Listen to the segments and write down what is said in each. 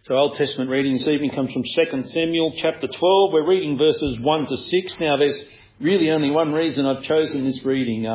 So Old Testament reading this evening comes from 2 Samuel chapter 12. We're reading verses 1 to 6. Now there's really only one reason I've chosen this reading.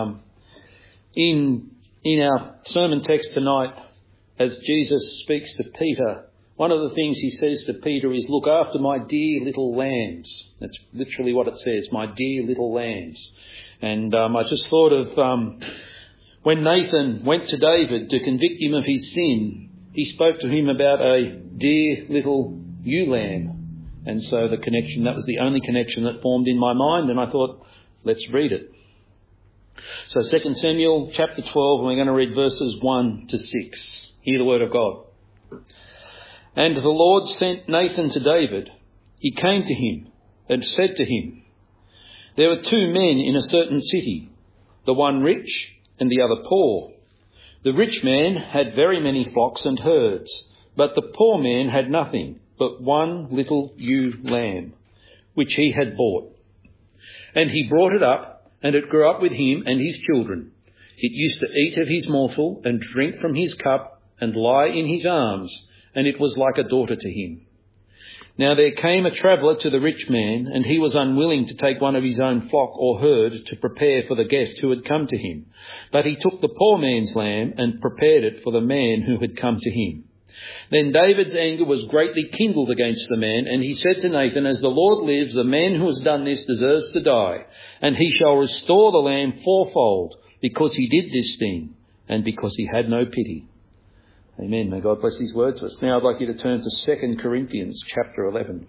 In our sermon text tonight, as Jesus speaks to Peter, one of the things he says to Peter is, "Look after my dear little lambs." That's literally what it says, my dear little lambs. And I just thought of when Nathan went to David to convict him of his sin, he spoke to him about a dear little ewe lamb. And so that was the only connection that formed in my mind, and I thought, let's read it. So 2 Samuel chapter 12, and we're going to read verses 1 to 6. Hear the word of God. "And the Lord sent Nathan to David. He came to him and said to him, 'There were two men in a certain city, the one rich and the other poor. The rich man had very many flocks and herds, but the poor man had nothing but one little ewe lamb, which he had bought. And he brought it up, and it grew up with him and his children. It used to eat of his morsel and drink from his cup and lie in his arms, and it was like a daughter to him. Now there came a traveller to the rich man, and he was unwilling to take one of his own flock or herd to prepare for the guest who had come to him. But he took the poor man's lamb and prepared it for the man who had come to him. Then David's anger was greatly kindled against the man, and he said to Nathan, 'As the Lord lives, the man who has done this deserves to die, and he shall restore the lamb fourfold, because he did this thing, and because he had no pity.'" Amen. May God bless his words to us. Now I'd like you to turn to 2 Corinthians chapter 11.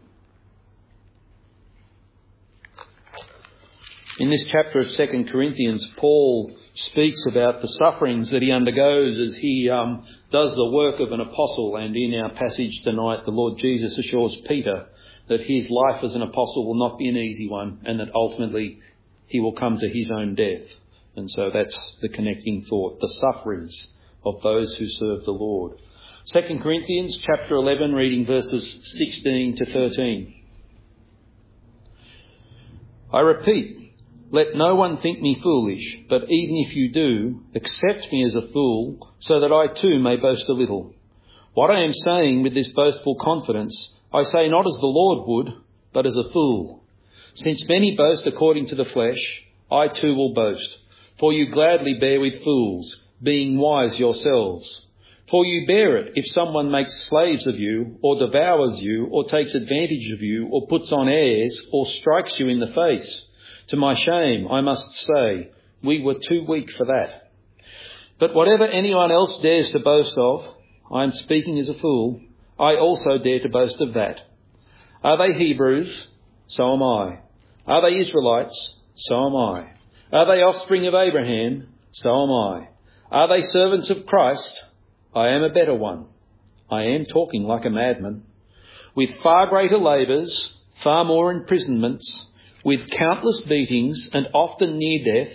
In this chapter of 2 Corinthians, Paul speaks about the sufferings that he undergoes as he does the work of an apostle. And in our passage tonight, the Lord Jesus assures Peter that his life as an apostle will not be an easy one, and that ultimately he will come to his own death. And so that's the connecting thought, the sufferings of those who serve the Lord. 2 Corinthians chapter 11, reading verses 16 to 13. "I repeat, let no one think me foolish, but even if you do, accept me as a fool, so that I too may boast a little. What I am saying with this boastful confidence, I say not as the Lord would, but as a fool. Since many boast according to the flesh, I too will boast. For you gladly bear with fools, being wise yourselves. For you bear it if someone makes slaves of you, or devours you, or takes advantage of you, or puts on airs, or strikes you in the face. To my shame, I must say, we were too weak for that. But whatever anyone else dares to boast of, I am speaking as a fool, I also dare to boast of that. Are they Hebrews? So am I. Are they Israelites? So am I. Are they offspring of Abraham? So am I. Are they servants of Christ? I am a better one. I am talking like a madman. With far greater labours, far more imprisonments, with countless beatings and often near death.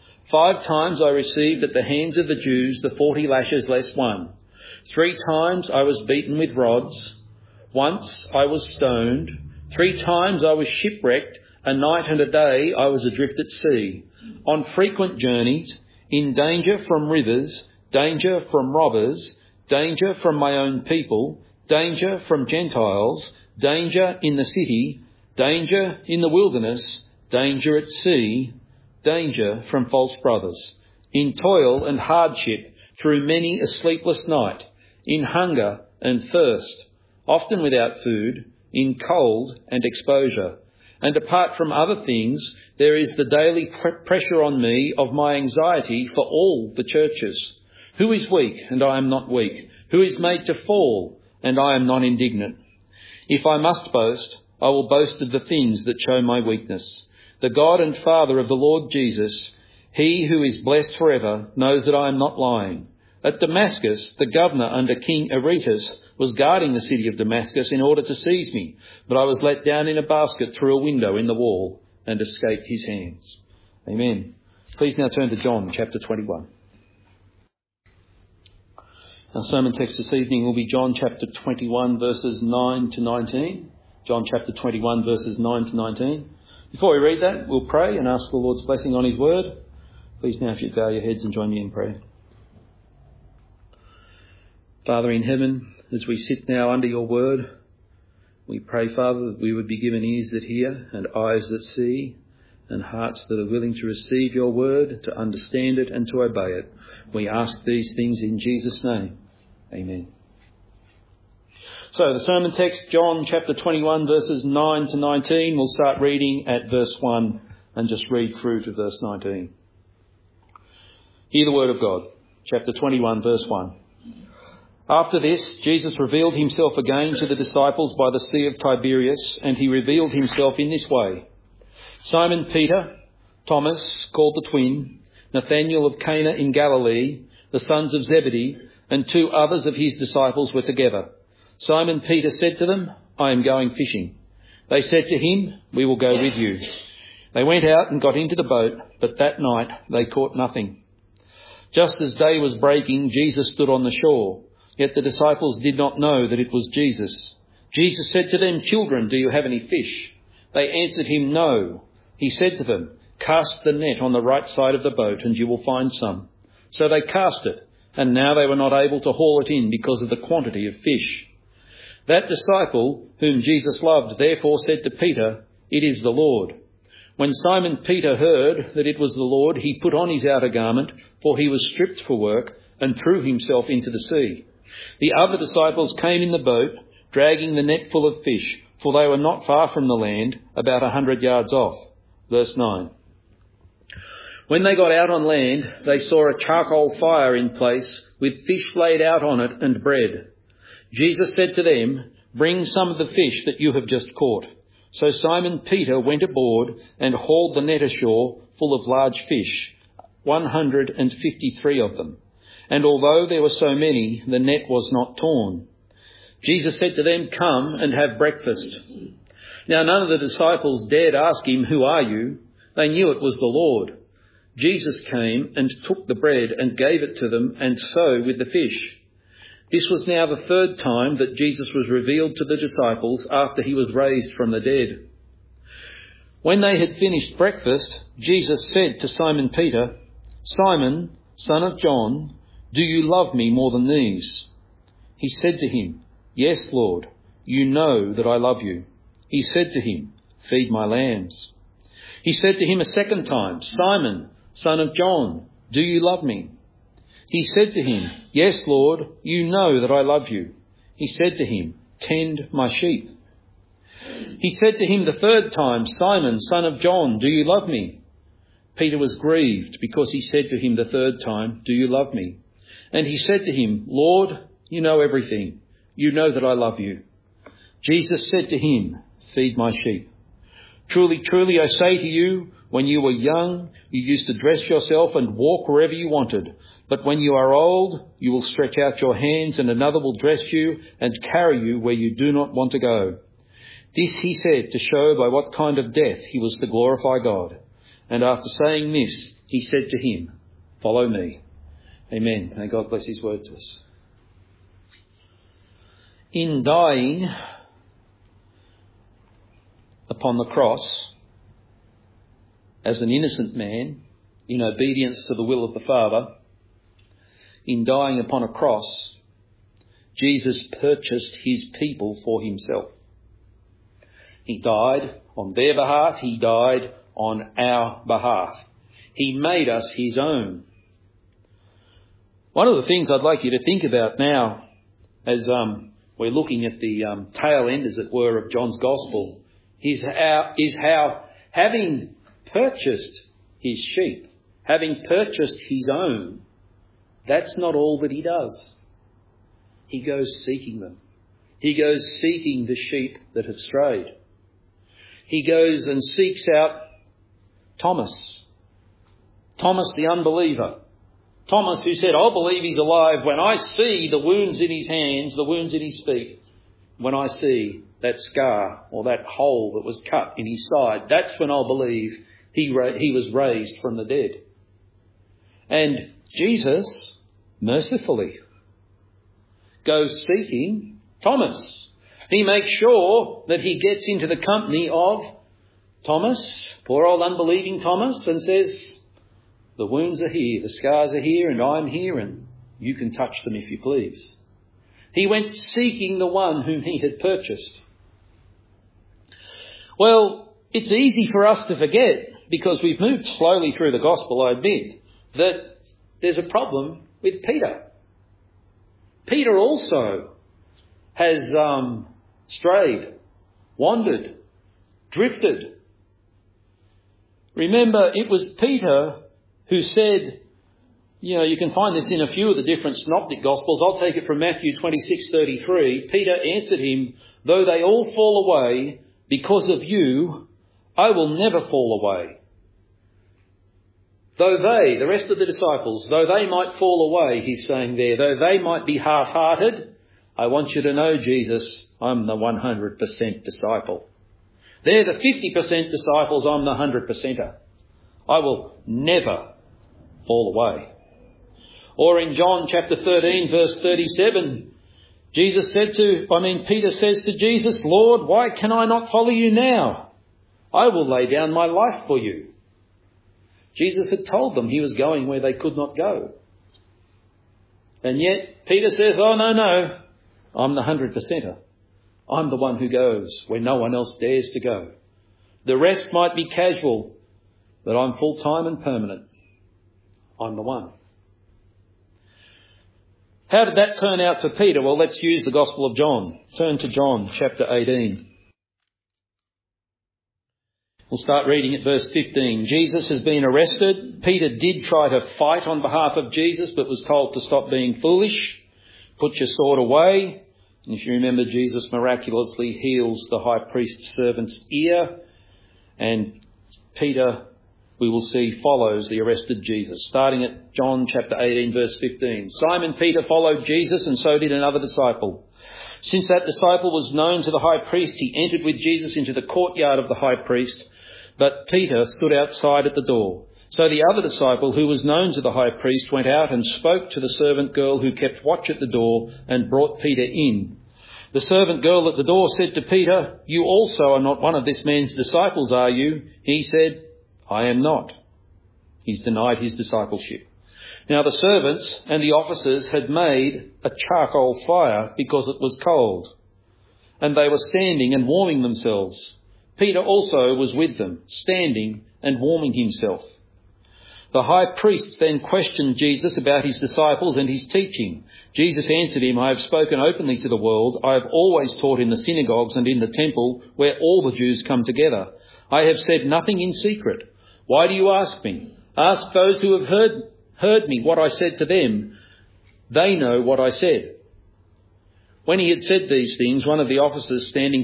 5 times I received at the hands of the Jews the 40 lashes less one. 3 times I was beaten with rods. Once I was stoned. 3 times I was shipwrecked. A night and a day I was adrift at sea. On frequent journeys, in danger from rivers, danger from robbers, danger from my own people, danger from Gentiles, danger in the city, danger in the wilderness, danger at sea, danger from false brothers, in toil and hardship, through many a sleepless night, in hunger and thirst, often without food, in cold and exposure. And apart from other things, there is the daily pressure on me of my anxiety for all the churches. Who is weak, and I am not weak? Who is made to fall, and I am not indignant? If I must boast, I will boast of the things that show my weakness. The God and Father of the Lord Jesus, he who is blessed forever, knows that I am not lying. At Damascus, the governor under King Aretas was guarding the city of Damascus in order to seize me, but I was let down in a basket through a window in the wall and escaped his hands. Amen. Please now turn to John chapter 21. Our sermon text this evening will be John chapter 21 verses 9 to 19. John chapter 21 verses 9 to 19. Before we read that, we'll pray and ask the Lord's blessing on his word. Please now if you'd bow your heads and join me in prayer. Father in heaven, as we sit now under your word, we pray, Father, that we would be given ears that hear and eyes that see and hearts that are willing to receive your word, to understand it and to obey it. We ask these things in Jesus' name. Amen. So the sermon text, John chapter 21, verses 9 to 19. We'll start reading at verse 1 and just read through to verse 19. Hear the word of God. Chapter 21, verse 1. After this, Jesus revealed himself again to the disciples by the Sea of Tiberias, and he revealed himself in this way. Simon Peter, Thomas, called the twin, Nathanael of Cana in Galilee, the sons of Zebedee, and 2 others of his disciples were together. Simon Peter said to them, I am going fishing. They said to him, we will go with you. They went out and got into the boat, but that night they caught nothing. Just as day was breaking, Jesus stood on the shore. Yet the disciples did not know that it was Jesus. Jesus said to them, children, do you have any fish? They answered him, no. He said to them, cast the net on the right side of the boat and you will find some. So they cast it, and now they were not able to haul it in because of the quantity of fish. That disciple, whom Jesus loved, therefore said to Peter, it is the Lord. When Simon Peter heard that it was the Lord, he put on his outer garment, for he was stripped for work, and threw himself into the sea. The other disciples came in the boat, dragging the net full of fish, for they were not far from the land, about 100 yards off. Verse 9. When they got out on land, they saw a charcoal fire in place, with fish laid out on it and bread. Jesus said to them, bring some of the fish that you have just caught. So Simon Peter went aboard and hauled the net ashore full of large fish, 153 of them. And although there were so many, the net was not torn. Jesus said to them, come and have breakfast. Now none of the disciples dared ask him, who are you? They knew it was the Lord. Jesus came and took the bread and gave it to them, and so with the fish. This was now the 3rd time that Jesus was revealed to the disciples after he was raised from the dead. When they had finished breakfast, Jesus said to Simon Peter, Simon, son of John, do you love me more than these? He said to him, yes, Lord, you know that I love you. He said to him, feed my lambs. He said to him a 2nd time, Simon, son of John, do you love me? He said to him, yes, Lord, you know that I love you. He said to him, tend my sheep. He said to him the 3rd time, Simon, son of John, do you love me? Peter was grieved because he said to him the 3rd time, do you love me? And he said to him, Lord, you know everything. You know that I love you. Jesus said to him, feed my sheep. Truly, truly, I say to you, when you were young, you used to dress yourself and walk wherever you wanted. But when you are old, you will stretch out your hands and another will dress you and carry you where you do not want to go. This he said to show by what kind of death he was to glorify God. And after saying this, he said to him, follow me. Amen. May God bless his word to us. In dying upon the cross as an innocent man, in obedience to the will of the Father, in dying upon a cross, Jesus purchased his people for himself. He died on their behalf. He died on our behalf. He made us his own. One of the things I'd like you to think about now as we're looking at the tail end, as it were, of John's Gospel is how having purchased his sheep, having purchased his own, that's not all that he does. He goes seeking them. He goes seeking the sheep that have strayed. He goes and seeks out Thomas the unbeliever. Thomas who said, I'll believe he's alive when I see the wounds in his hands, the wounds in his feet, when I see that scar or that hole that was cut in his side. That's when I'll believe he was raised from the dead. And Jesus, mercifully, goes seeking Thomas. He makes sure that he gets into the company of Thomas, poor old unbelieving Thomas, and says, the wounds are here, the scars are here, and I'm here, and you can touch them if you please. He went seeking the one whom he had purchased. Well, it's easy for us to forget, because we've moved slowly through the gospel, I admit, that there's a problem with Peter. Peter also has strayed, wandered, drifted. Remember, it was Peter who said, you can find this in a few of the different synoptic gospels. I'll take it from Matthew 26:33. Peter answered him, "Though they all fall away because of you, I will never fall away." Though they, the rest of the disciples, though they might fall away, he's saying there, though they might be half-hearted, I want you to know, Jesus, I'm the 100% disciple. They're the 50% disciples, I'm the 100%er. I will never fall away. Or in John chapter 13, verse 37, Peter says to Jesus, "Lord, why can I not follow you now? I will lay down my life for you." Jesus had told them he was going where they could not go. And yet Peter says, "Oh, no, I'm the 100%er. I'm the one who goes where no one else dares to go. The rest might be casual, but I'm full-time and permanent. I'm the one." How did that turn out for Peter? Well, let's use the Gospel of John. Turn to John chapter 18. We'll start reading at verse 15. Jesus has been arrested. Peter did try to fight on behalf of Jesus, but was told to stop being foolish. Put your sword away. And if you remember, Jesus miraculously heals the high priest's servant's ear. And Peter, we will see, follows the arrested Jesus. Starting at John chapter 18, verse 15. Simon Peter followed Jesus, and so did another disciple. Since that disciple was known to the high priest, he entered with Jesus into the courtyard of the high priest, but Peter stood outside at the door. So the other disciple, who was known to the high priest, went out and spoke to the servant girl who kept watch at the door and brought Peter in. The servant girl at the door said to Peter, "You also are not one of this man's disciples, are you?" He said, "I am not." He's denied his discipleship. Now the servants and the officers had made a charcoal fire because it was cold, and they were standing and warming themselves. Peter also was with them, standing and warming himself. The high priest then questioned Jesus about his disciples and his teaching. Jesus answered him, "I have spoken openly to the world. I have always taught in the synagogues and in the temple where all the Jews come together. I have said nothing in secret. Why do you ask me? Ask those who have heard me what I said to them. They know what I said." When he had said these things, one of the officers standing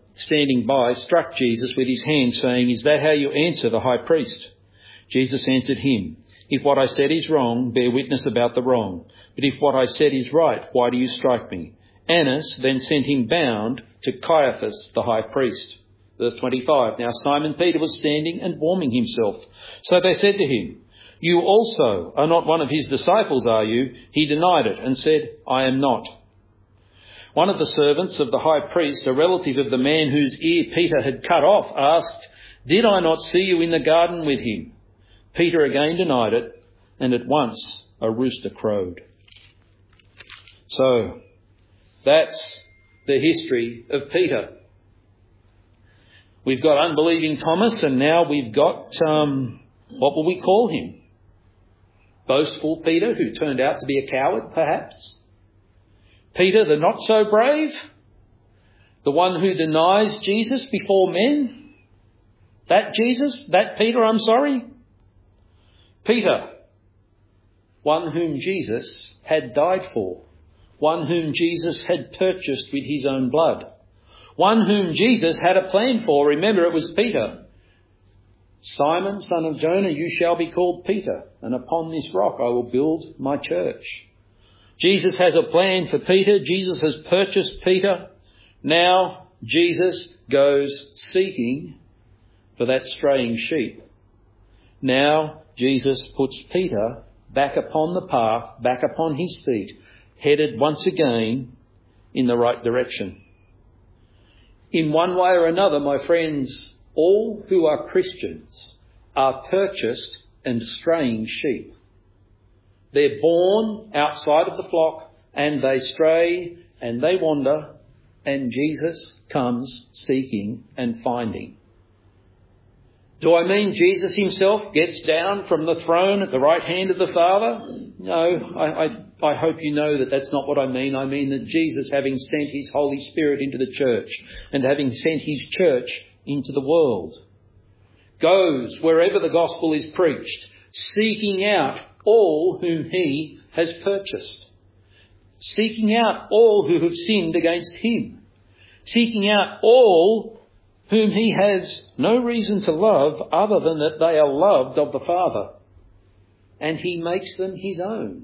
by struck Jesus with his hand, saying, "Is that how you answer the high priest?" Jesus answered him, "If what I said is wrong, bear witness about the wrong. But if what I said is right, why do you strike me?" Annas then sent him bound to Caiaphas the high priest. Verse 25, Now Simon Peter was standing and warming himself. So they said to him, "You also are not one of his disciples, are you?" He denied it and said, "I am not." One of the servants of the high priest, a relative of the man whose ear Peter had cut off, asked, "Did I not see you in the garden with him?" Peter again denied it, and at once a rooster crowed. So, that's the history of Peter. We've got unbelieving Thomas, and now we've got, what will we call him? Boastful Peter, who turned out to be a coward, perhaps. Peter, the not so brave, the one who denies Jesus before men. That Jesus, that Peter, I'm sorry. Peter, one whom Jesus had died for, one whom Jesus had purchased with his own blood, one whom Jesus had a plan for. Remember, it was Peter. Simon, son of Jonah, you shall be called Peter, and upon this rock I will build my church. Jesus has a plan for Peter. Jesus has purchased Peter. Now Jesus goes seeking for that straying sheep. Now Jesus puts Peter back upon the path, back upon his feet, headed once again in the right direction. In one way or another, my friends, all who are Christians are purchased and straying sheep. They're born outside of the flock and they stray and they wander, and Jesus comes seeking and finding. Do I mean Jesus himself gets down from the throne at the right hand of the Father? No, I hope you know that that's not what I mean. I mean that Jesus, having sent his Holy Spirit into the church and having sent his church into the world, goes wherever the gospel is preached, seeking out all whom he has purchased, seeking out all who have sinned against him, seeking out all whom he has no reason to love other than that they are loved of the Father. And he makes them his own.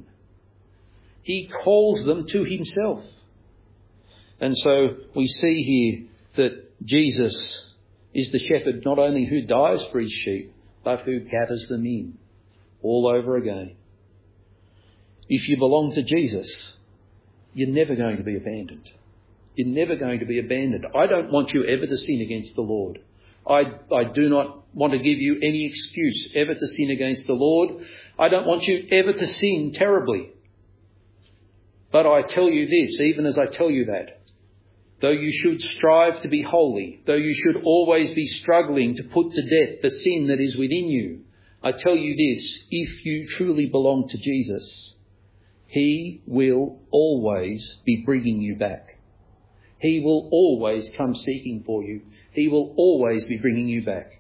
He calls them to himself. And so we see here that Jesus is the shepherd not only who dies for his sheep, but who gathers them in all over again. If you belong to Jesus, you're never going to be abandoned. You're never going to be abandoned. I don't want you ever to sin against the Lord. I do not want to give you any excuse ever to sin against the Lord. I don't want you ever to sin terribly. But I tell you this, even as I tell you that, though you should strive to be holy, though you should always be struggling to put to death the sin that is within you, I tell you this, if you truly belong to Jesus, he will always be bringing you back. He will always come seeking for you. He will always be bringing you back.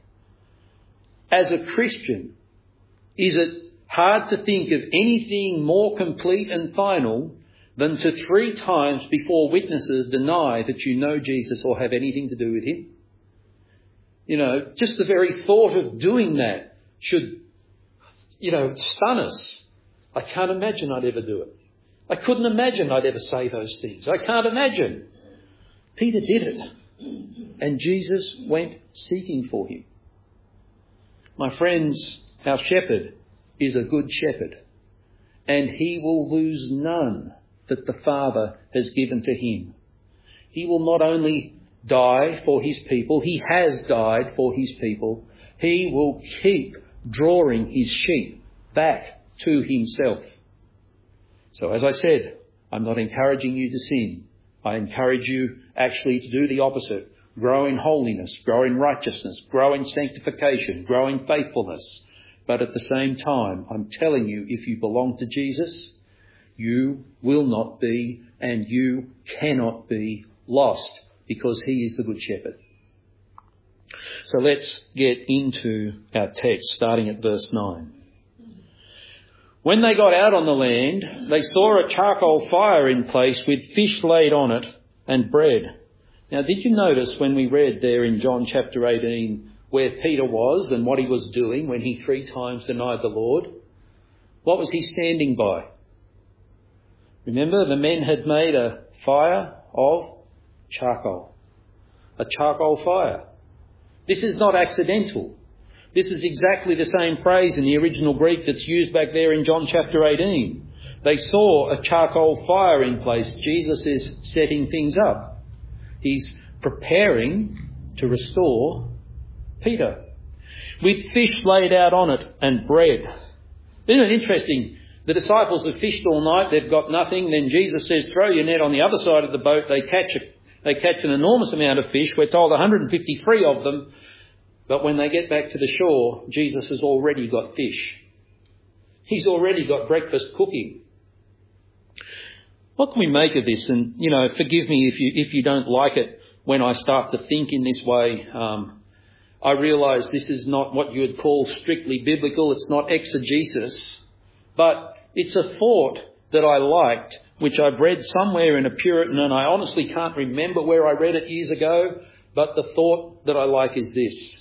As a Christian, is it hard to think of anything more complete and final than to 3 times before witnesses deny that you know Jesus or have anything to do with him? You know, just the very thought of doing that should, stun us. I can't imagine I'd ever do it. I couldn't imagine I'd ever say those things. I can't imagine. Peter did it, and Jesus went seeking for him. My friends, our shepherd is a good shepherd, and he will lose none that the Father has given to him. He will not only die for his people, he has died for his people, he will keep drawing his sheep back to himself. So as I said, I'm not encouraging you to sin. I encourage you actually to do the opposite. Grow in holiness, grow in righteousness, grow in sanctification, grow in faithfulness. But at the same time, I'm telling you, if you belong to Jesus, you will not be and you cannot be lost because he is the Good Shepherd. So let's get into our text, starting at verse 9. When they got out on the land, they saw a charcoal fire in place with fish laid on it and bread. Now, did you notice when we read there in John chapter 18 where Peter was and what he was doing when he 3 times denied the Lord? What was he standing by? Remember, the men had made a fire of charcoal. A charcoal fire. This is not accidental. This is exactly the same phrase in the original Greek that's used back there in John chapter 18. They saw a charcoal fire in place. Jesus is setting things up. He's preparing to restore Peter with fish laid out on it and bread. Isn't it interesting? The disciples have fished all night. They've got nothing. Then Jesus says, throw your net on the other side of the boat. They catch an enormous amount of fish. We're told 153 of them. But when they get back to the shore, Jesus has already got fish. He's already got breakfast cooking. What can we make of this? And, forgive me if you don't like it when I start to think in this way. I realise this is not what you would call strictly biblical. It's not exegesis. But it's a thought that I liked, which I've read somewhere in a Puritan, and I honestly can't remember where I read it years ago. But the thought that I like is this.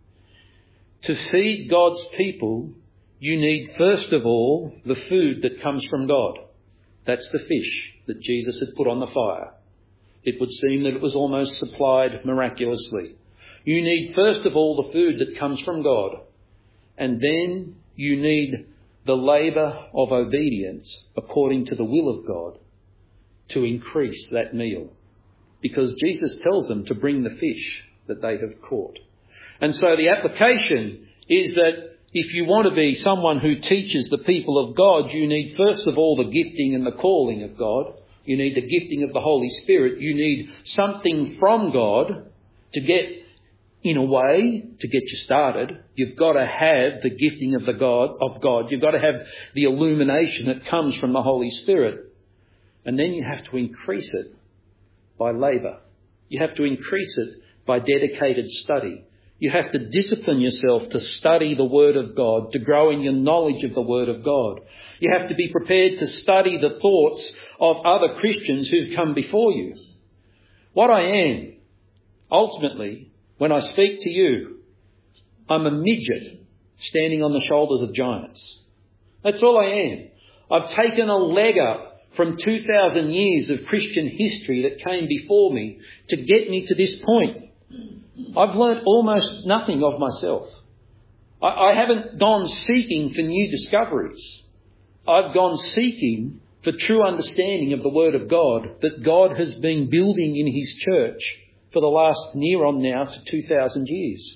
To feed God's people, you need first of all the food that comes from God. That's the fish that Jesus had put on the fire. It would seem that it was almost supplied miraculously. You need first of all the food that comes from God. And then you need the labour of obedience according to the will of God to increase that meal. Because Jesus tells them to bring the fish that they have caught. And so the application is that if you want to be someone who teaches the people of God, you need first of all the gifting and the calling of God. You need the gifting of the Holy Spirit. You need something from God to get, in a way, to get you started. You've got to have the gifting of God. You've got to have the illumination that comes from the Holy Spirit. And then you have to increase it by labour. You have to increase it by dedicated study. You have to discipline yourself to study the Word of God, to grow in your knowledge of the Word of God. You have to be prepared to study the thoughts of other Christians who've come before you. What I am, ultimately, when I speak to you, I'm a midget standing on the shoulders of giants. That's all I am. I've taken a leg up from 2,000 years of Christian history that came before me to get me to this point. I've learnt almost nothing of myself. I haven't gone seeking for new discoveries. I've gone seeking for true understanding of the Word of God that God has been building in His church for the last near on now to 2,000 years.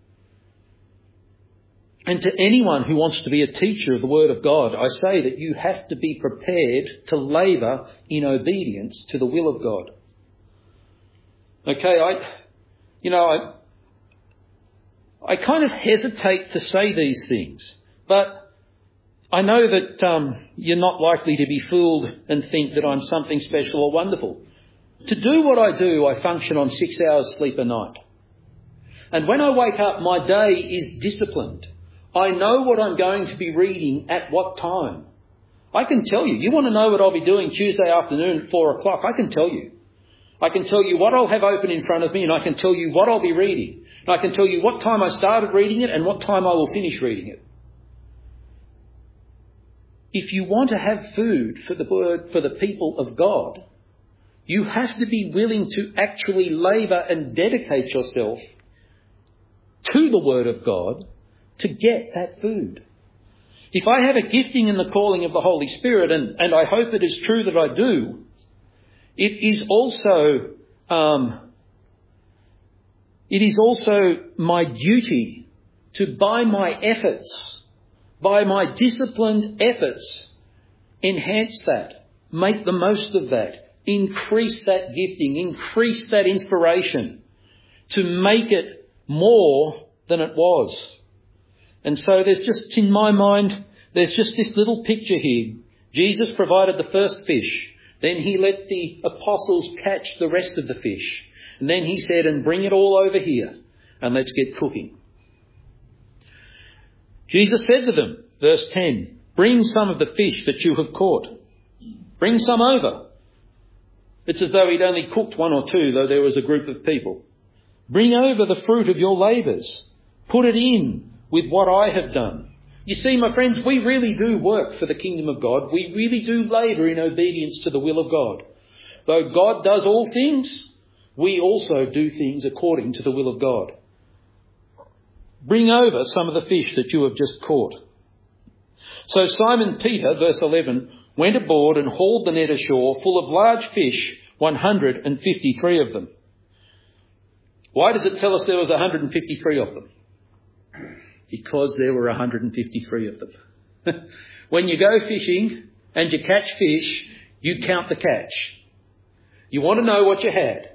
And to anyone who wants to be a teacher of the Word of God, I say that you have to be prepared to labour in obedience to the will of God. Okay, I kind of hesitate to say these things, but I know that you're not likely to be fooled and think that I'm something special or wonderful. To do what I do, I function on 6 hours sleep a night. And when I wake up, my day is disciplined. I know what I'm going to be reading at what time. I can tell you. You want to know what I'll be doing Tuesday afternoon at 4 o'clock? I can tell you. I can tell you what I'll have open in front of me, and I can tell you what I'll be reading. And I can tell you what time I started reading it and what time I will finish reading it. If you want to have food for the Word, for the people of God, you have to be willing to actually labour and dedicate yourself to the Word of God to get that food. If I have a gifting in the calling of the Holy Spirit, and I hope it is true that I do, it is also my duty to, by my efforts, by my disciplined efforts, enhance that, make the most of that, increase that gifting, increase that inspiration, to make it more than it was. And so there's just, in my mind, there's just this little picture here. Jesus provided the first fish. Then He let the apostles catch the rest of the fish. And then He said, and bring it all over here and let's get cooking. Jesus said to them, verse 10, bring some of the fish that you have caught. Bring some over. It's as though He'd only cooked one or two, though there was a group of people. Bring over the fruit of your labours. Put it in with what I have done. You see, my friends, we really do work for the kingdom of God. We really do labour in obedience to the will of God. Though God does all things, we also do things according to the will of God. Bring over some of the fish that you have just caught. So Simon Peter, verse 11, went aboard and hauled the net ashore full of large fish, 153 of them. Why does it tell us there was 153 of them? Because there were 153 of them. When you go fishing and you catch fish, you count the catch. You want to know what you had.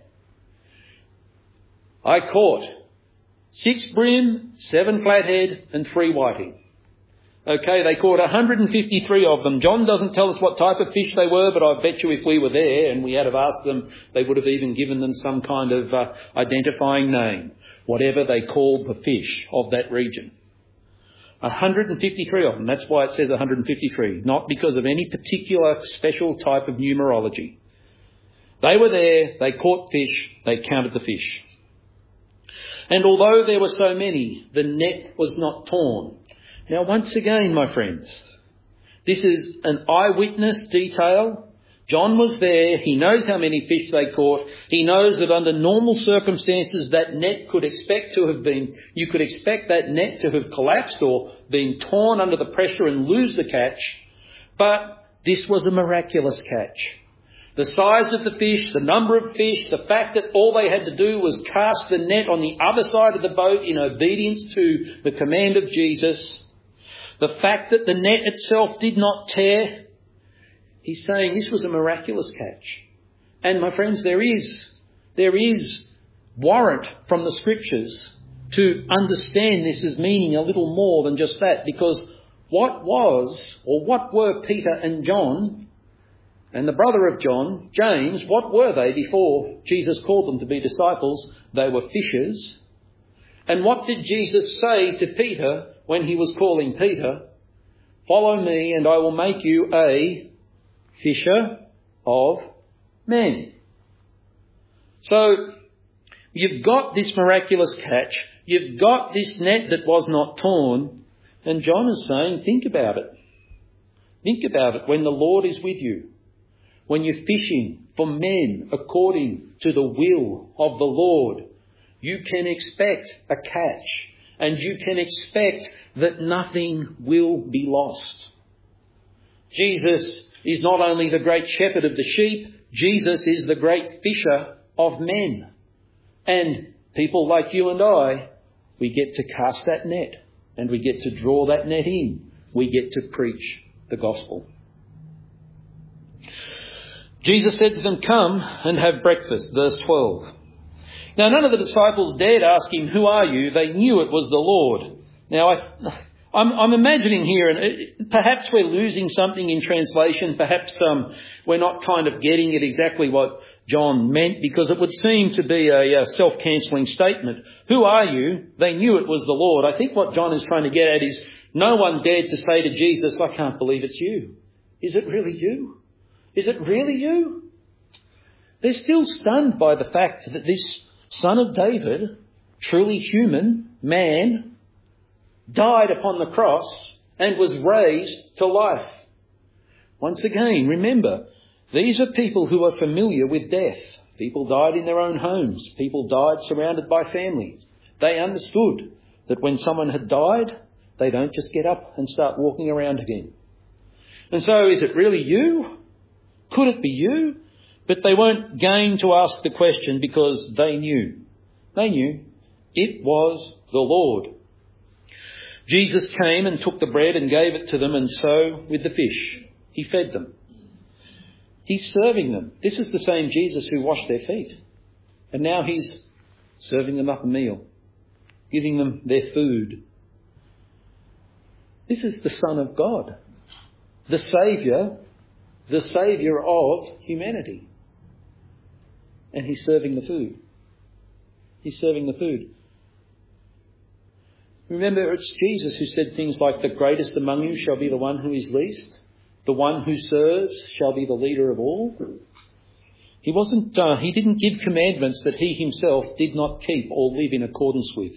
I caught 6 bream, 7 flathead and 3 whiting. Okay, they caught 153 of them. John doesn't tell us what type of fish they were, but I bet you if we were there and we had have asked them, they would have even given them some kind of identifying name, whatever they called the fish of that region. 153 of them. That's why it says 153, not because of any particular special type of numerology. They were there, they caught fish, they counted the fish. And although there were so many, the net was not torn. Now, once again, my friends, this is an eyewitness detail. John was there. He knows how many fish they caught. He knows that under normal circumstances that net could expect to have been, you could expect that net to have collapsed or been torn under the pressure and lose the catch. But this was a miraculous catch. The size of the fish, the number of fish, the fact that all they had to do was cast the net on the other side of the boat in obedience to the command of Jesus. The fact that the net itself did not tear. He's saying this was a miraculous catch. And my friends, there is warrant from the Scriptures to understand this as meaning a little more than just that, because what were Peter and John and the brother of John, James, what were they before Jesus called them to be disciples? They were fishers. And what did Jesus say to Peter when he was calling Peter? Follow me and I will make you a fisher of men. So you've got this miraculous catch. You've got this net that was not torn. And John is saying, think about it. Think about it when the Lord is with you. When you're fishing for men according to the will of the Lord, you can expect a catch, and you can expect that nothing will be lost. Jesus is not only the great shepherd of the sheep, Jesus is the great fisher of men. And people like you and I, we get to cast that net, and we get to draw that net in. We get to preach the gospel. Jesus said to them, come and have breakfast, verse 12. Now, none of the disciples dared ask him, who are you? They knew it was the Lord. Now, I'm imagining here, and perhaps we're losing something in translation. Perhaps we're not kind of getting it exactly what John meant, because it would seem to be a self-cancelling statement. Who are you? They knew it was the Lord. I think what John is trying to get at is no one dared to say to Jesus, I can't believe it's you. Is it really you? Is it really you? They're still stunned by the fact that this Son of David, truly human, man, died upon the cross and was raised to life. Once again, remember, these are people who are familiar with death. People died in their own homes. People died surrounded by family. They understood that when someone had died, they don't just get up and start walking around again. And so, is it really you? Could it be you? But they weren't game to ask the question because they knew. They knew it was the Lord. Jesus came and took the bread and gave it to them, and so with the fish. He fed them. He's serving them. This is the same Jesus who washed their feet. And now he's serving them up a meal, giving them their food. This is the Son of God, the Saviour of humanity. And he's serving the food. He's serving the food. Remember, it's Jesus who said things like, the greatest among you shall be the one who is least. The one who serves shall be the leader of all. He didn't give commandments that he himself did not keep or live in accordance with.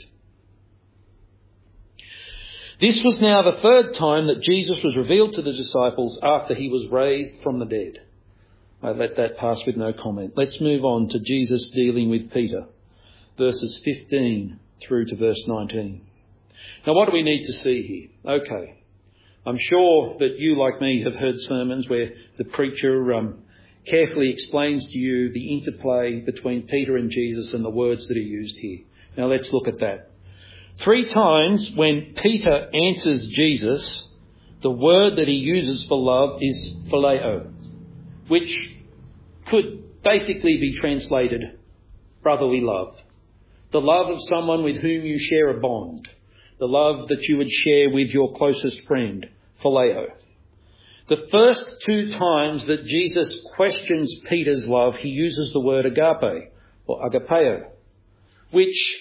This was now the third time that Jesus was revealed to the disciples after he was raised from the dead. I let that pass with no comment. Let's move on to Jesus dealing with Peter, verses 15 through to verse 19. Now, what do we need to see here? Okay. I'm sure that you, like me, have heard sermons where the preacher carefully explains to you the interplay between Peter and Jesus and the words that are used here. Now, let's look at that. 3 times when Peter answers Jesus, the word that he uses for love is phileo, which could basically be translated brotherly love. The love of someone with whom you share a bond. The love that you would share with your closest friend, phileo. The first 2 times that Jesus questions Peter's love, he uses the word agape, or agapeo, which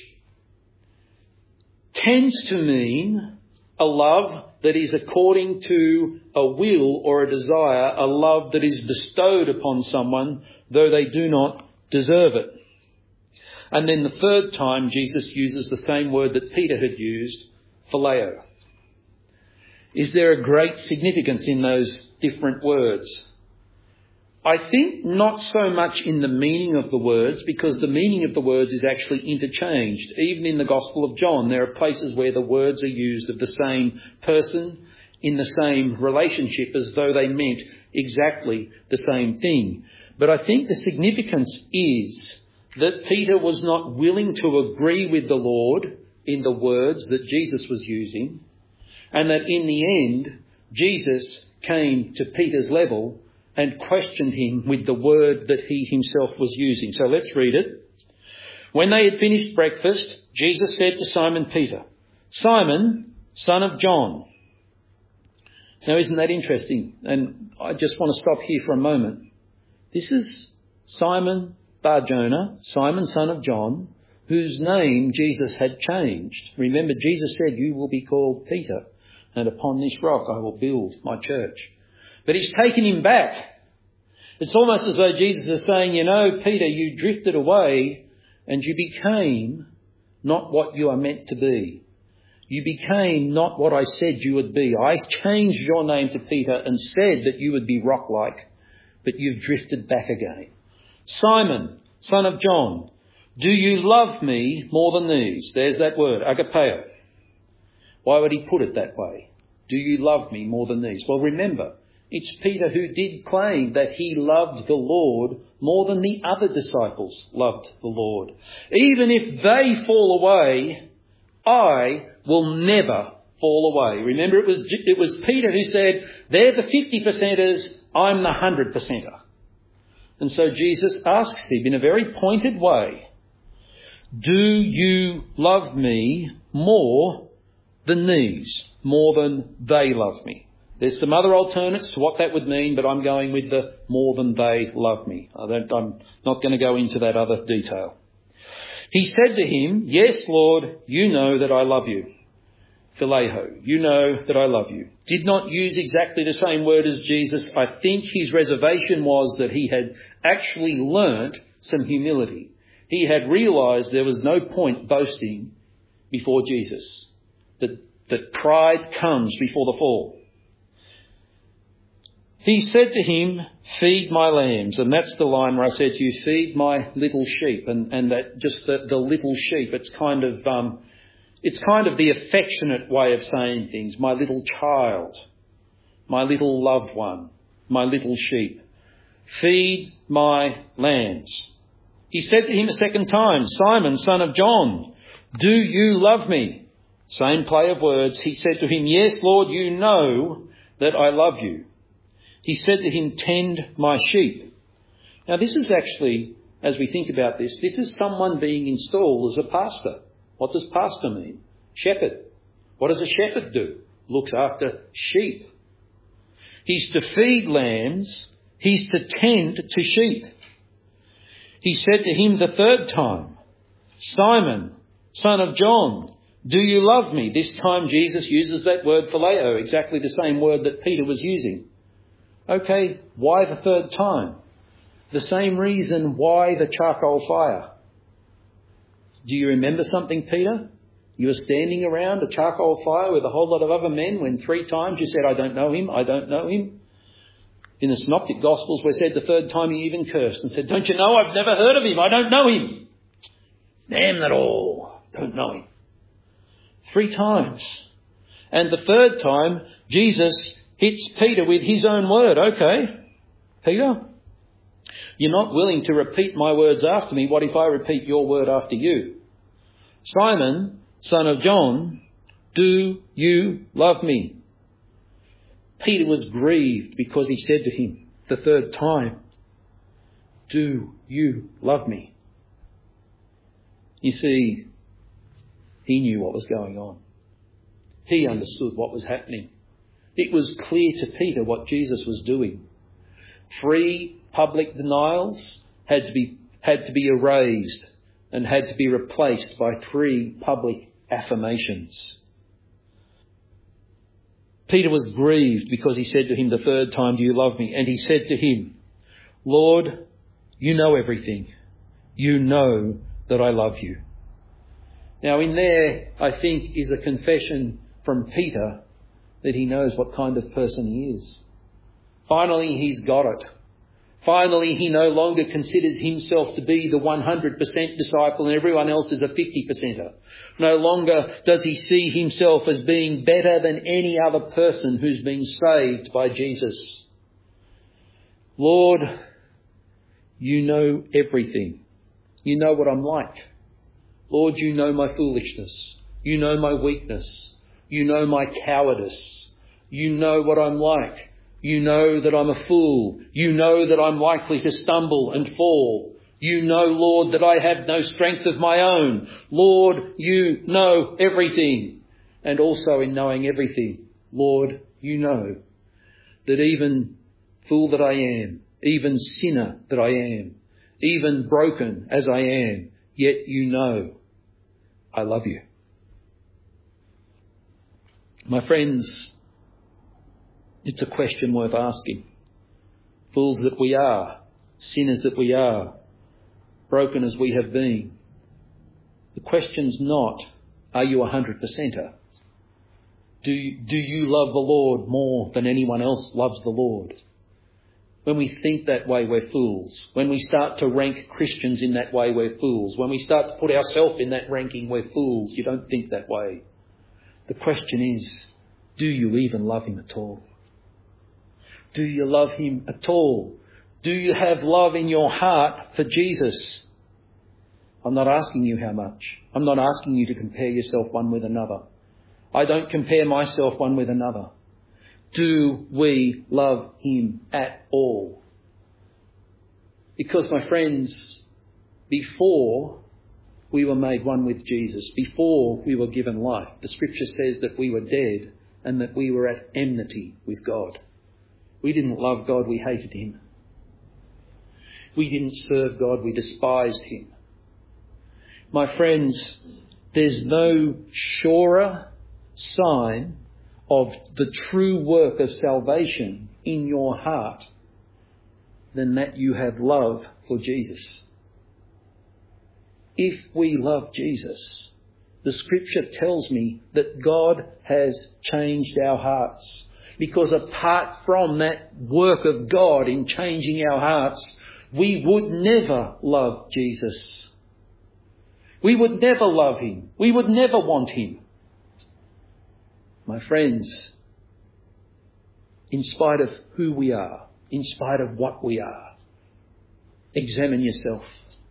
tends to mean a love that is according to a will or a desire, a love that is bestowed upon someone, though they do not deserve it. And then the 3rd time, Jesus uses the same word that Peter had used, phileo. Is there a great significance in those different words? I think not so much in the meaning of the words, because the meaning of the words is actually interchanged. Even in the Gospel of John, there are places where the words are used of the same person in the same relationship as though they meant exactly the same thing. But I think the significance is that Peter was not willing to agree with the Lord in the words that Jesus was using, and that in the end, Jesus came to Peter's level and questioned him with the word that he himself was using. So let's read it. When they had finished breakfast, Jesus said to Simon Peter, "Simon, son of John." Now, isn't that interesting? And I just want to stop here for a moment. This is Simon Bar-Jonah, Simon, son of John, whose name Jesus had changed. Remember, Jesus said, "You will be called Peter, and upon this rock I will build my church." But he's taken him back. It's almost as though Jesus is saying, "You know, Peter, you drifted away and you became not what you are meant to be. You became not what I said you would be. I changed your name to Peter and said that you would be rock-like, but you've drifted back again. Simon, son of John, do you love me more than these?" There's that word, agapeo. Why would he put it that way? Do you love me more than these? Well, remember, it's Peter who did claim that he loved the Lord more than the other disciples loved the Lord. Even if they fall away, I will never fall away. Remember, it was Peter who said, "They're the 50%ers, I'm the 100%er." And so Jesus asks him in a very pointed way, "Do you love me more than these, more than they love me?" There's some other alternates to what that would mean, but I'm going with the more than they love me. I'm not going to go into that other detail. He said to him, "Yes, Lord, you know that I love you." Phileo, you know that I love you. Did not use exactly the same word as Jesus. I think his reservation was that he had actually learnt some humility. He had realised there was no point boasting before Jesus, that pride comes before the fall. He said to him, "Feed my lambs." And that's the line where I said to you, "Feed my little sheep." And that just the little sheep, it's kind of the affectionate way of saying things. My little child, my little loved one, my little sheep. Feed my lambs. He said to him a second time, "Simon, son of John, do you love me?" Same play of words. He said to him, "Yes, Lord, you know that I love you." He said to him, "Tend my sheep." Now this is actually, as we think about this is someone being installed as a pastor. What does pastor mean? Shepherd. What does a shepherd do? Looks after sheep. He's to feed lambs. He's to tend to sheep. He said to him the third time, "Simon, son of John, do you love me?" This time Jesus uses that word phileo, exactly the same word that Peter was using. Okay, why the third time? The same reason why the charcoal fire. Do you remember something, Peter? You were standing around a charcoal fire with a whole lot of other men when 3 times you said, "I don't know him, I don't know him." In the Synoptic Gospels, we said the third time you even cursed and said, "Don't you know, I've never heard of him, I don't know him." Damn that all, don't know him. 3 times. And the third time, Jesus hits Peter with his own word. "Okay, Peter, you're not willing to repeat my words after me. What if I repeat your word after you? Simon, son of John, do you love me?" Peter was grieved because he said to him the third time, "Do you love me?" You see, he knew what was going on. He understood what was happening. It was clear to Peter what Jesus was doing. 3 public denials had to be erased and had to be replaced by 3 public affirmations. Peter was grieved because he said to him the third time, "Do you love me?" And he said to him, "Lord, you know everything. You know that I love you." Now in there, I think, is a confession from Peter that he knows what kind of person he is. Finally, he's got it. Finally, he no longer considers himself to be the 100% disciple and everyone else is a 50%er. No longer does he see himself as being better than any other person who's been saved by Jesus. "Lord, you know everything. You know what I'm like. Lord, you know my foolishness. You know my weakness. You know my cowardice. You know what I'm like. You know that I'm a fool. You know that I'm likely to stumble and fall. You know, Lord, that I have no strength of my own. Lord, you know everything. And also in knowing everything, Lord, you know that even fool that I am, even sinner that I am, even broken as I am, yet you know I love you. My friends, it's a question worth asking. Fools that we are, sinners that we are, broken as we have been. The question's not, are you 100%er? Do you love the Lord more than anyone else loves the Lord? When we think that way, we're fools. When we start to rank Christians in that way, we're fools. When we start to put ourselves in that ranking, we're fools. You don't think that way. The question is, do you even love him at all? Do you love him at all? Do you have love in your heart for Jesus? I'm not asking you how much. I'm not asking you to compare yourself one with another. I don't compare myself one with another. Do we love him at all? Because, my friends, before we were made one with Jesus, before we were given life, the scripture says that we were dead and that we were at enmity with God. We didn't love God, we hated him. We didn't serve God, we despised him. My friends, there's no surer sign of the true work of salvation in your heart than that you have love for Jesus. If we love Jesus, the scripture tells me that God has changed our hearts. Because apart from that work of God in changing our hearts, we would never love Jesus. We would never love him. We would never want him. My friends, in spite of who we are, in spite of what we are, examine yourself.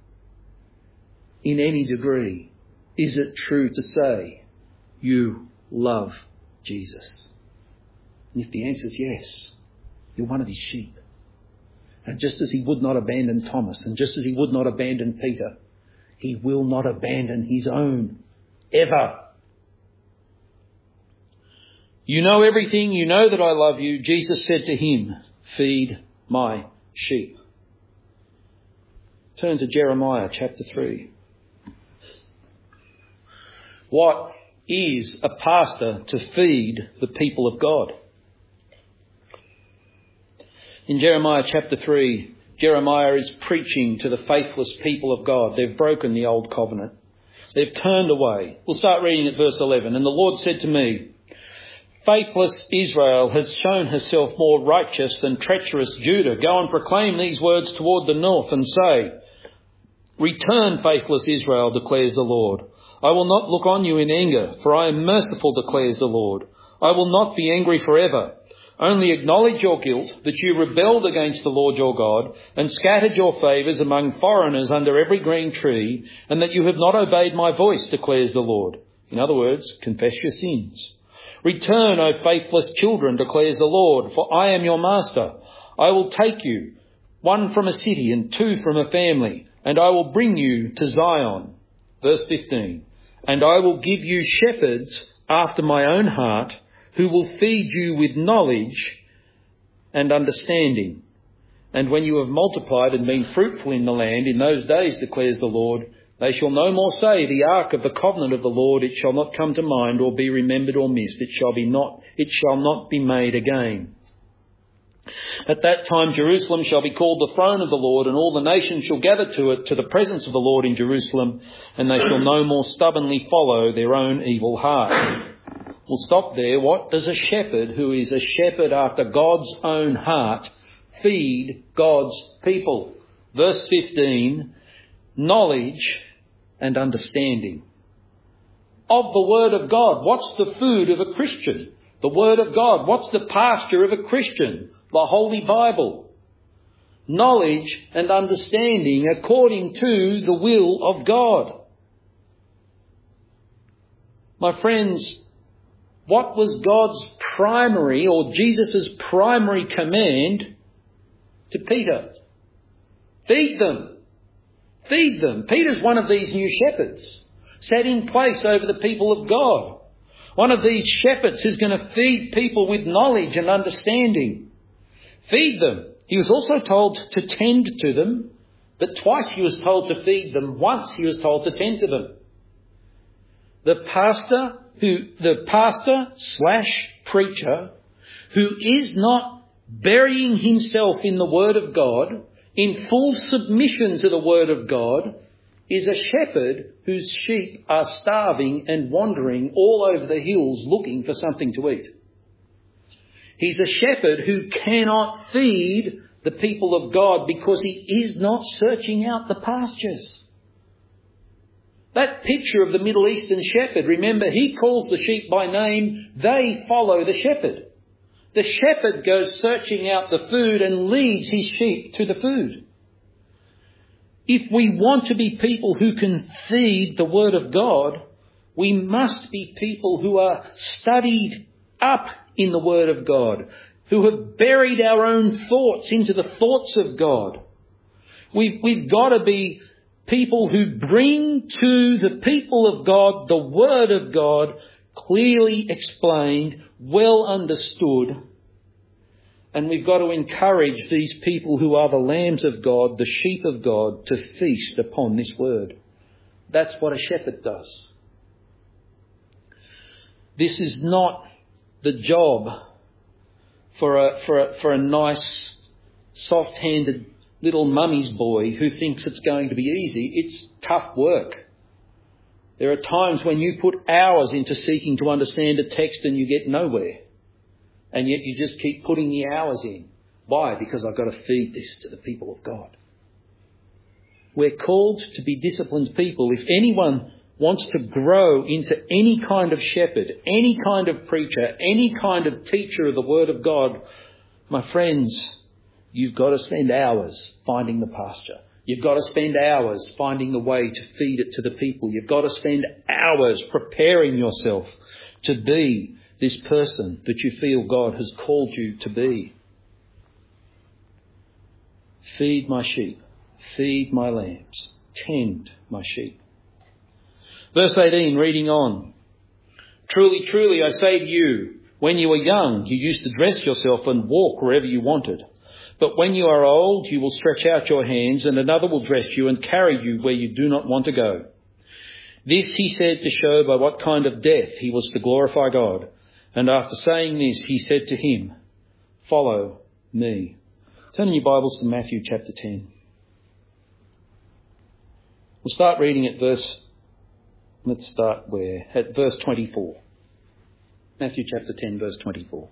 In any degree, is it true to say you love Jesus? And if the answer is yes, you're one of his sheep. And just as he would not abandon Thomas, and just as he would not abandon Peter, he will not abandon his own, ever. You know everything, you know that I love you. Jesus said to him, feed my sheep. Turn to Jeremiah chapter 3. What is a pastor to feed the people of God? In Jeremiah chapter 3, Jeremiah is preaching to the faithless people of God. They've broken the old covenant. They've turned away. We'll start reading at verse 11. And the Lord said to me, faithless Israel has shown herself more righteous than treacherous Judah. Go and proclaim these words toward the north and say, return, faithless Israel, declares the Lord. I will not look on you in anger, for I am merciful, declares the Lord. I will not be angry forever. Only acknowledge your guilt, that you rebelled against the Lord your God, and scattered your favours among foreigners under every green tree, and that you have not obeyed my voice, declares the Lord. In other words, confess your sins. Return, O faithless children, declares the Lord, for I am your master. I will take you, one from a city and two from a family, and I will bring you to Zion. Verse 15. And I will give you shepherds after my own heart, who will feed you with knowledge and understanding. And when you have multiplied and been fruitful in the land, in those days, declares the Lord, they shall no more say, the ark of the covenant of the Lord, it shall not come to mind or be remembered or missed. It shall not be made again. At that time Jerusalem shall be called the throne of the Lord, and all the nations shall gather to it, to the presence of the Lord in Jerusalem, and they shall no more stubbornly follow their own evil heart. We'll stop there. What does a shepherd, who is a shepherd after God's own heart, feed God's people? Verse 15, knowledge and understanding of the Word of God. What's the food of a Christian? The Word of God. What's the pasture of a Christian? The Holy Bible. Knowledge and understanding according to the will of God. My friends, What was God's primary, or Jesus' primary command to Peter? Feed them. Feed them. Peter's one of these new shepherds, set in place over the people of God. One of these shepherds who's going to feed people with knowledge and understanding. Feed them. He was also told to tend to them, but twice he was told to feed them. Once he was told to tend to them. The pastor/preacher who is not burying himself in the Word of God, in full submission to the Word of God, is a shepherd whose sheep are starving and wandering all over the hills looking for something to eat. He's a shepherd who cannot feed the people of God because he is not searching out the pastures. That picture of the Middle Eastern shepherd, remember, he calls the sheep by name, they follow the shepherd. The shepherd goes searching out the food and leads his sheep to the food. If we want to be people who can feed the Word of God, we must be people who are studied up in the Word of God, who have buried our own thoughts into the thoughts of God. We've got to be people who bring to the people of God the Word of God, clearly explained, well understood. And we've got to encourage these people who are the lambs of God, the sheep of God, to feast upon this Word. That's what a shepherd does. This is not the job for a nice, soft-handed little mummy's boy who thinks it's going to be easy. It's tough work. There are times when you put hours into seeking to understand a text and you get nowhere. And yet you just keep putting the hours in. Why? Because I've got to feed this to the people of God. We're called to be disciplined people. If anyone wants to grow into any kind of shepherd, any kind of preacher, any kind of teacher of the Word of God, my friends, you've got to spend hours finding the pasture. You've got to spend hours finding the way to feed it to the people. You've got to spend hours preparing yourself to be this person that you feel God has called you to be. Feed my sheep. Feed my lambs. Tend my sheep. Verse 18, reading on. Truly, truly, I say to you, when you were young, you used to dress yourself and walk wherever you wanted. But when you are old, you will stretch out your hands, and another will dress you and carry you where you do not want to go. This he said to show by what kind of death he was to glorify God. And after saying this, he said to him, follow me. Turn in your Bibles to Matthew chapter 10. We'll start reading at verse 24. Matthew chapter 10, verse 24.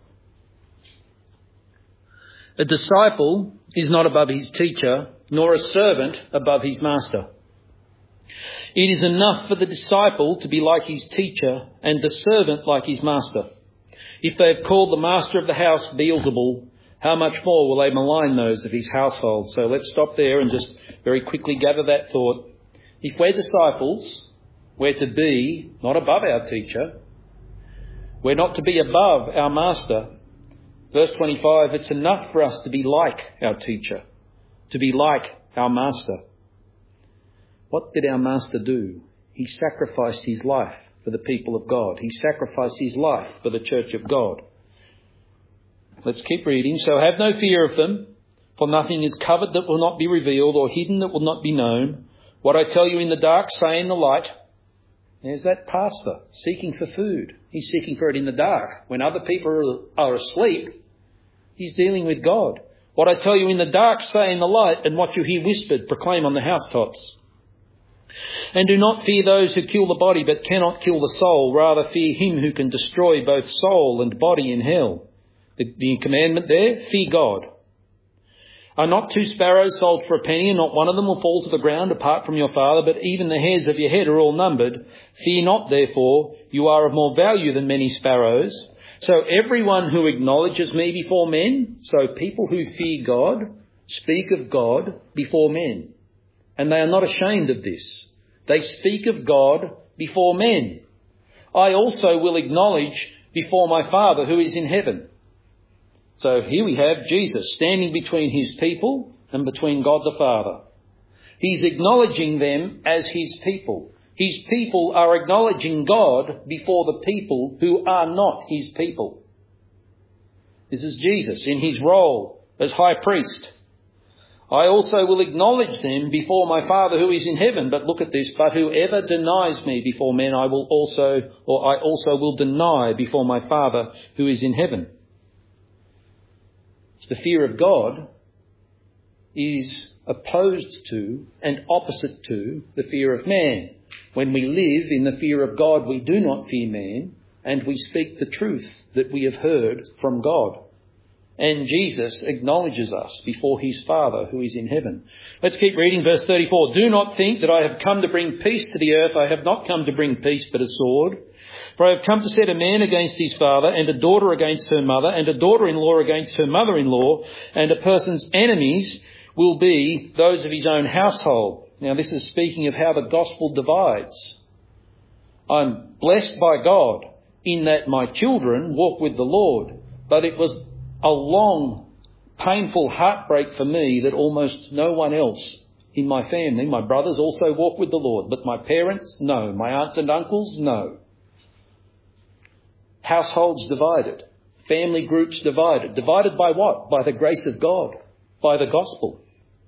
A disciple is not above his teacher, nor a servant above his master. It is enough for the disciple to be like his teacher and the servant like his master. If they have called the master of the house Beelzebul, how much more will they malign those of his household? So let's stop there and just very quickly gather that thought. If we're disciples, we're to be not above our teacher. We're not to be above our master. Verse 25, it's enough for us to be like our teacher, to be like our master. What did our master do? He sacrificed his life for the people of God. He sacrificed his life for the church of God. Let's keep reading. So have no fear of them, for nothing is covered that will not be revealed, or hidden that will not be known. What I tell you in the dark, say in the light. There's that pastor seeking for food. He's seeking for it in the dark. When other people are asleep, he's dealing with God. What I tell you in the dark, say in the light, and what you hear whispered, proclaim on the housetops. And do not fear those who kill the body but cannot kill the soul. Rather fear him who can destroy both soul and body in hell. The commandment there, fear God. Are not 2 sparrows sold for a penny, and not one of them will fall to the ground apart from your Father, but even the hairs of your head are all numbered? Fear not, therefore, you are of more value than many sparrows. So everyone who acknowledges me before men, so people who fear God, speak of God before men. And they are not ashamed of this. They speak of God before men. I also will acknowledge before my Father who is in heaven. So here we have Jesus standing between his people and between God the Father. He's acknowledging them as his people. His people are acknowledging God before the people who are not his people. This is Jesus in his role as high priest. I also will acknowledge them before my Father who is in heaven. But look at this. But whoever denies me before men, I also will deny before my Father who is in heaven. The fear of God is opposed to and opposite to the fear of man. When we live in the fear of God, we do not fear man, and we speak the truth that we have heard from God. And Jesus acknowledges us before his Father who is in heaven. Let's keep reading verse 34. Do not think that I have come to bring peace to the earth. I have not come to bring peace but a sword. For I have come to set a man against his father, and a daughter against her mother, and a daughter-in-law against her mother-in-law, and a person's enemies will be those of his own household. Now this is speaking of how the gospel divides. I'm blessed by God in that my children walk with the Lord, but it was a long, painful heartbreak for me that almost no one else in my family, my brothers also walk with the Lord, but my parents, no. My aunts and uncles, no. Households divided. Family groups divided. Divided by what? By the grace of God. By the gospel.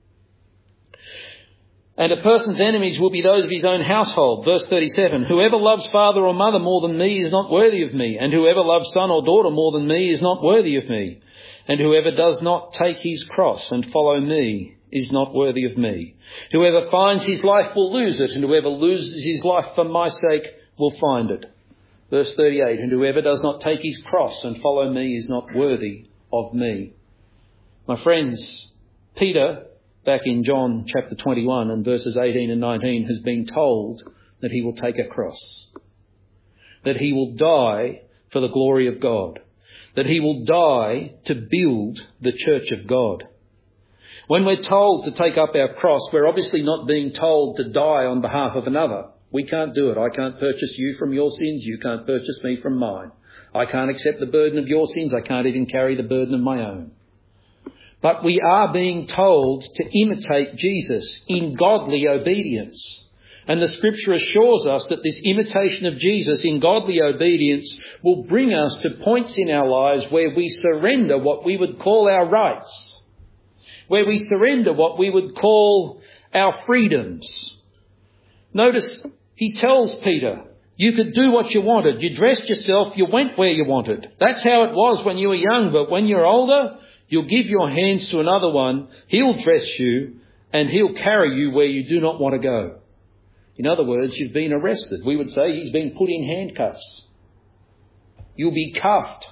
And a person's enemies will be those of his own household. Verse 37. Whoever loves father or mother more than me is not worthy of me. And whoever loves son or daughter more than me is not worthy of me. And whoever does not take his cross and follow me is not worthy of me. Whoever finds his life will lose it. And whoever loses his life for my sake will find it. Verse 38, and whoever does not take his cross and follow me is not worthy of me. My friends, Peter, back in John chapter 21 and verses 18 and 19, has been told that he will take a cross, that he will die for the glory of God, that he will die to build the church of God. When we're told to take up our cross, we're obviously not being told to die on behalf of another. We can't do it. I can't purchase you from your sins. You can't purchase me from mine. I can't accept the burden of your sins. I can't even carry the burden of my own. But we are being told to imitate Jesus in godly obedience. And the scripture assures us that this imitation of Jesus in godly obedience will bring us to points in our lives where we surrender what we would call our rights, where we surrender what we would call our freedoms. Notice he tells Peter, you could do what you wanted. You dressed yourself. You went where you wanted. That's how it was when you were young. But when you're older, you'll give your hands to another one. He'll dress you and he'll carry you where you do not want to go. In other words, you've been arrested. We would say he's been put in handcuffs. You'll be cuffed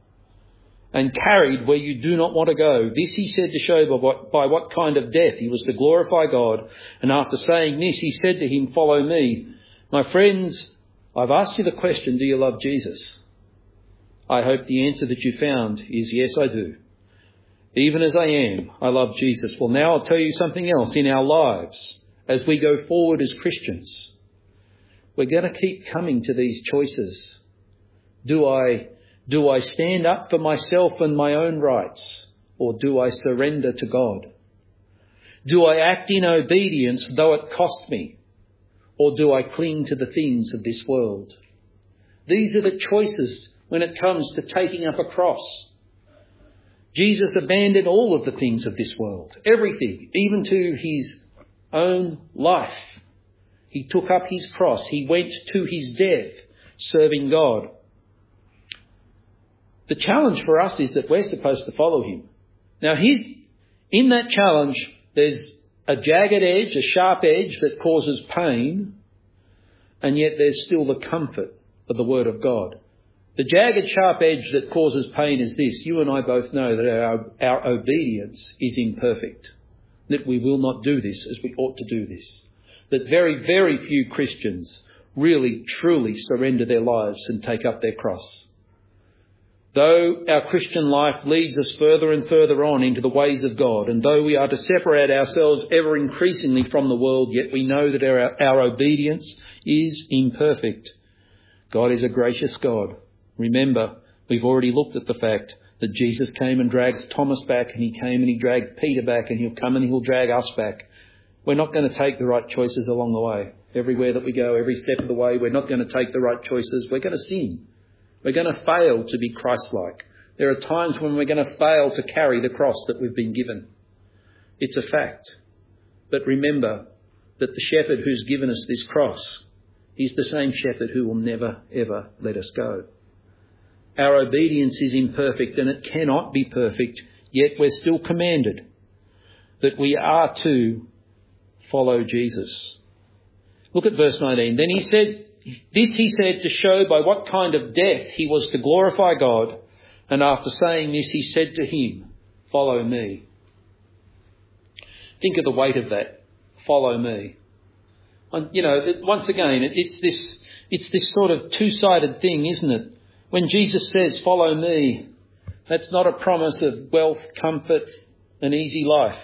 and carried where you do not want to go. This he said to show by what kind of death he was to glorify God. And after saying this, he said to him, follow me. My friends, I've asked you the question, do you love Jesus? I hope the answer that you found is yes, I do. Even as I am, I love Jesus. Well, now I'll tell you something else. In our lives, as we go forward as Christians, we're going to keep coming to these choices. Do I stand up for myself and my own rights, or do I surrender to God? Do I act in obedience though it cost me, or do I cling to the things of this world? These are the choices when it comes to taking up a cross. Jesus abandoned all of the things of this world, everything, even to his own life. He took up his cross. He went to his death serving God. The challenge for us is that we're supposed to follow him. Now, in that challenge, there's a jagged edge, a sharp edge that causes pain, and yet there's still the comfort of the Word of God. The jagged, sharp edge that causes pain is this. You and I both know that our obedience is imperfect, that we will not do this as we ought to do this, that very, very few Christians really, truly surrender their lives and take up their cross. Though our Christian life leads us further and further on into the ways of God, and though we are to separate ourselves ever increasingly from the world, yet we know that our obedience is imperfect. God is a gracious God, Remember, we've already looked at the fact that Jesus came and dragged Thomas back, and he came and he dragged Peter back, and he'll come and he'll drag us back. We're not going to take the right choices along the way. Everywhere that we go, every step of the way, we're not going to take the right choices. We're going to sin. We're going to fail to be Christ-like. There are times when we're going to fail to carry the cross that we've been given. It's a fact. But remember that the shepherd who's given us this cross, he's the same shepherd who will never, ever let us go. Our obedience is imperfect and it cannot be perfect, yet we're still commanded that we are to follow Jesus. Look at verse 19. Then he said, this he said to show by what kind of death he was to glorify God. And after saying this, he said to him, follow me. Think of the weight of that. Follow me. And, once again, it's this sort of two-sided thing, isn't it? When Jesus says, follow me, that's not a promise of wealth, comfort, an easy life.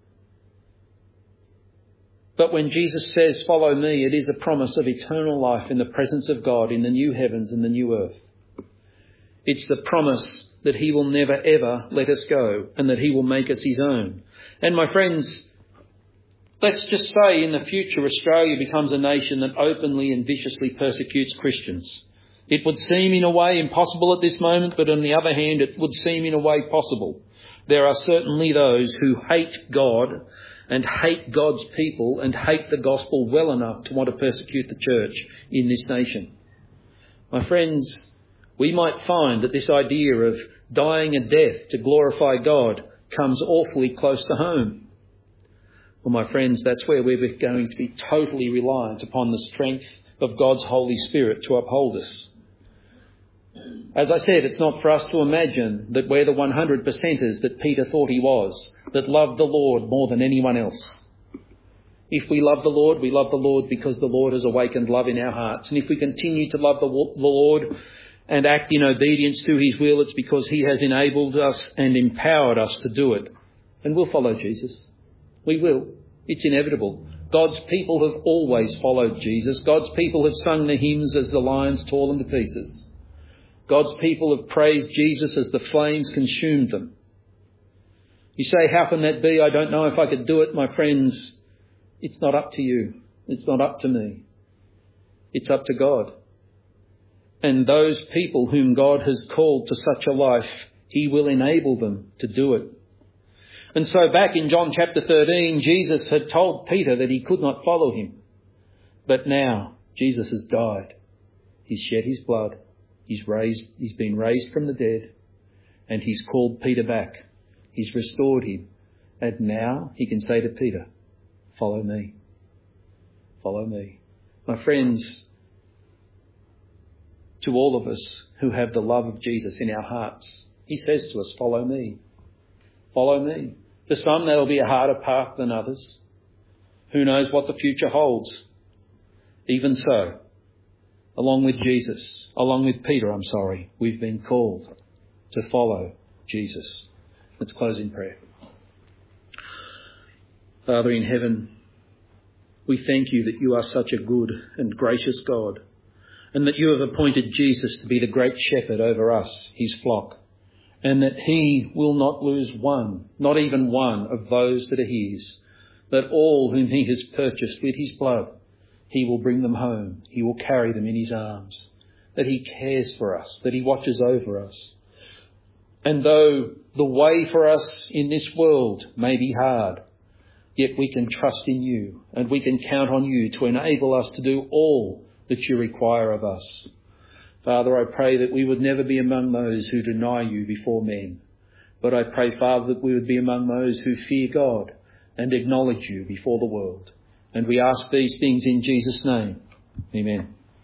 But when Jesus says, follow me, it is a promise of eternal life in the presence of God in the new heavens and the new earth. It's the promise that he will never ever let us go and that he will make us his own. And my friends, let's just say in the future Australia becomes a nation that openly and viciously persecutes Christians. It would seem in a way impossible at this moment, but on the other hand, it would seem in a way possible. There are certainly those who hate God and hate God's people and hate the gospel well enough to want to persecute the church in this nation. My friends, we might find that this idea of dying a death to glorify God comes awfully close to home. Well, my friends, that's where we're going to be totally reliant upon the strength of God's Holy Spirit to uphold us. As I said, it's not for us to imagine that we're the 100%ers that Peter thought he was, that loved the Lord more than anyone else. If we love the Lord because the Lord has awakened love in our hearts. And if we continue to love the Lord and act in obedience to his will, it's because he has enabled us and empowered us to do it. And we'll follow Jesus. We will. It's inevitable. God's people have always followed Jesus. God's people have sung the hymns as the lions tore them to pieces. God's people have praised Jesus as the flames consumed them. You say, how can that be? I don't know if I could do it. My friends, it's not up to you. It's not up to me. It's up to God. And those people whom God has called to such a life, he will enable them to do it. And so back in John chapter 13, Jesus had told Peter that he could not follow him. But now Jesus has died. He's shed his blood. He's been raised from the dead. And he's called Peter back. He's restored him. And now he can say to Peter, follow me. Follow me. My friends, to all of us who have the love of Jesus in our hearts, he says to us, follow me. Follow me. For some, that'll be a harder path than others. Who knows what the future holds? Even so, along with Peter, we've been called to follow Jesus. Let's close in prayer. Father in heaven, we thank you that you are such a good and gracious God, and that you have appointed Jesus to be the great shepherd over us, his flock, and that he will not lose one, not even one of those that are his, but all whom he has purchased with his blood, he will bring them home. He will carry them in his arms, that he cares for us, that he watches over us. And though the way for us in this world may be hard, yet we can trust in you and we can count on you to enable us to do all that you require of us. Father, I pray that we would never be among those who deny you before men. But I pray, Father, that we would be among those who fear God and acknowledge you before the world. And we ask these things in Jesus' name. Amen.